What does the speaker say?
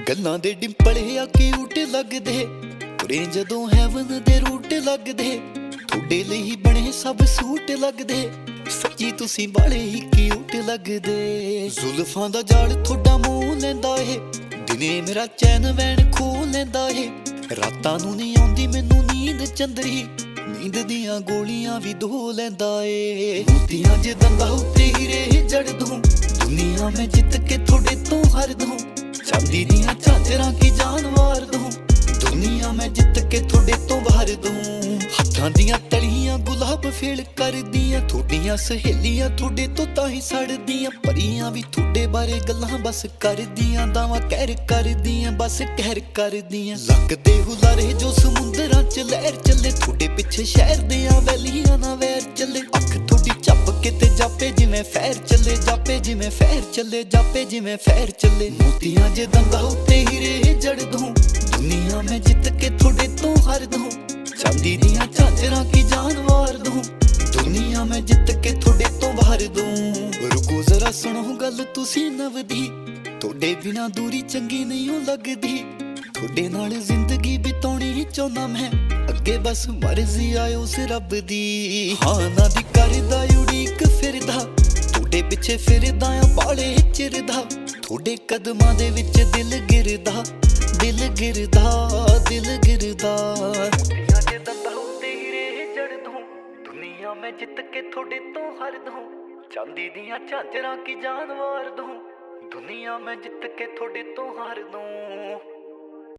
ਗੱਲਾਂ ਦੇ ਡਿੰਪਲੇ ਆ ਕਿਊਟ ਲੱਗਦੇ, ਤੁਰੇ ਜਦੋਂ ਹੈਵਨ ਦੇ ਰੂਟ ਲੱਗਦੇ। ਤੁਹਾਡੇ ਲਈ ਬਣੇ ਸਭ ਸੂਟ ਲੱਗਦੇ, ਸੱਚੀ ਤੁਸੀਂ ਬਾਲੇ ਹੀ ਕਿਊਟ ਲੱਗਦੇ। ਜ਼ੁਲਫਾਂ ਦਾ ਜਾਲ ਤੁਹਾਡਾ ਮੂੰਹ ਲੈਂਦਾ ਏ, ਦਿਨੇ ਮੇਰਾ ਚੈਨ ਵੈਣ ਖੋਹ ਲੈਂਦਾ ਏ। ਰਾਤਾਂ ਨੂੰ ਨਹੀਂ ਆਉਂਦੀ ਮੈਨੂੰ ਨੀਂਦ ਚੰਦਰੀ, ਨੀਂਦ ਦੀਆਂ ਗੋਲੀਆਂ ਵੀ ਧੋ ਲੈਂਦਾ ਏ। ਮੋਤੀਆਂ ਜੇ ਦੰਦਾਂ ਉੱਤੇ ਹੀਰੇ ਜੜ ਦੂੰ, ਦੁਨੀਆ ਮੈਂ ਜਿੱਤ ਕੇ ਤੁਹਾਡੇ ਤੋਂ ਹਾਰ ਦੂੰ। ਚਾਂਦੀ ਦੀਆਂ ਝਾਂਜਰਾਂ ਕੀ ਜਾਨ ਵਾਰ ਦੂੰ, ਦੁਨੀਆ ਮੈਂ ਜਿੱਤ ਕੇ ਤੁਹਾਡੇ ਤੋਂ ਬਾਹਰ ਦੂੰ। ਹੱਥਾਂ ਦੀਆਂ ਤਲੀਆਂ ਗੁਲਾਬ ਫੇਲ ਕਰਦੀਆਂ, ਤੁਹਾਡੀਆਂ ਸਹੇਲੀਆਂ ਤੁਹਾਡੇ ਤੋਂ ਤਾਂ ਹੀ ਸੜਦੀਆਂ। ਪਰੀਆਂ ਵੀ ਤੁਹਾਡੇ ਬਾਰੇ ਗੱਲਾਂ ਬਸ ਕਰਦੀਆਂ, ਦਾਵਾਂ ਕਹਿਰ ਕਰਦੀਆਂ ਬਸ ਕਹਿਰ ਕਰਦੀਆਂ। ਲੱਗਦੇ ਹੁਲਾਰੇ ਜੋ ਸਮੁੰਦਰਾਂ ਚ ਲਹਿਰ ਚੱਲੇ, ਤੁਹਾਡੇ ਪਿੱਛੇ ਸ਼ਹਿਰ ਦੀਆਂ ਵੈਲੀਆਂ ਨਾ ਵੈਰ ਚੱਲੇ। ਅੱਖ ਤੁਹਾਡੀ ਝੱਪ ਕੇ ਤੇ ਜਾਪੇ ਜਿਵੇਂ ਫੈਰ ਚੱਲੇ, ਜਾਪੇ ਜਿਵੇਂ ਫੈਰ ਚੱਲੇ, ਜਾਪੇ ਜਿਵੇਂ ਫੈਰ ਚੱਲੇ। ਮੋਤੀਆਂ ਜੇ ਦੰਦਾਂ ਉੱਤੇ ਹੀਰੇ ਜੜ ਦੂੰ, ਦੁਨੀਆ ਮੈਂ ਜਿੱਤ ਕੇ ਤੁਹਾਡੇ ਤੋਂ ਹਾਰ ਦੂੰ। ਚਾਂਦੀ ਦੀਆਂ ਝਾਂਜਰਾਂ ਕੀ ਜਾਨ ਵਾਰ ਦੂੰ, ਦੁਨੀਆ ਮੈਂ ਜਿੱਤ ਕੇ ਤੁਹਾਡੇ ਤੋਂ ਬਾਹਰ ਦੂੰ। ਰੁਕੋ ਜ਼ਰਾ ਸੁਣੋ ਗੱਲ ਤੁਸੀਂ ਨਵਦੀ, ਤੁਹਾਡੇ ਬਿਨਾਂ ਦੂਰੀ ਚੰਗੀ ਨਹੀਂ ਲੱਗਦੀ। ਤੁਹਾਡੇ ਨਾਲ ਜ਼ਿੰਦਗੀ ਬਿਤਾਉਣੀ ਚਾਹੁੰਦਾ ਮੈਂ, ਅੱਗੇ ਬਸ ਮਰਜ਼ੀ ਆਏ ਉਸ ਰੱਬ ਦੀ। ਹਾਂ ਨਾ ਦੀ ਕਰਦਾ ਉਡੀਕ ਫਿਰਦਾ, ਤੁਹਾਡੇ ਪਿੱਛੇ ਫਿਰਦਾ ਆ ਬਾਲੇ ਚਿਰਦਾ। ਤੁਹਾਡੇ ਕਦਮਾਂ ਦੇ ਵਿੱਚ ਦਿਲ ਗਿਰਦਾ, ਦਿਲ ਗਿਰਦਾ, ਦਿਲ ਗਿਰਦਾ। ਮੋਤੀਆਂ ਜੇ ਦੰਦਾਂ ਉੱਤੇ ਹੀਰੇ ਜੜ ਦੂੰ, ਦੁਨੀਆ ਮੈਂ ਜਿੱਤ ਕੇ ਤੁਹਾਡੇ ਤੋਂ ਹਾਰ ਦੂੰ। ਚਾਂਦੀ ਦੀਆਂ ਝਾਂਜਰਾਂ ਕੀ ਜਾਨ ਵਾਰ ਦੂੰ, ਦੁਨੀਆ ਮੈਂ ਜਿੱਤ ਕੇ ਤੁਹਾਡੇ ਤੋਂ ਹਾਰ ਦੂੰ।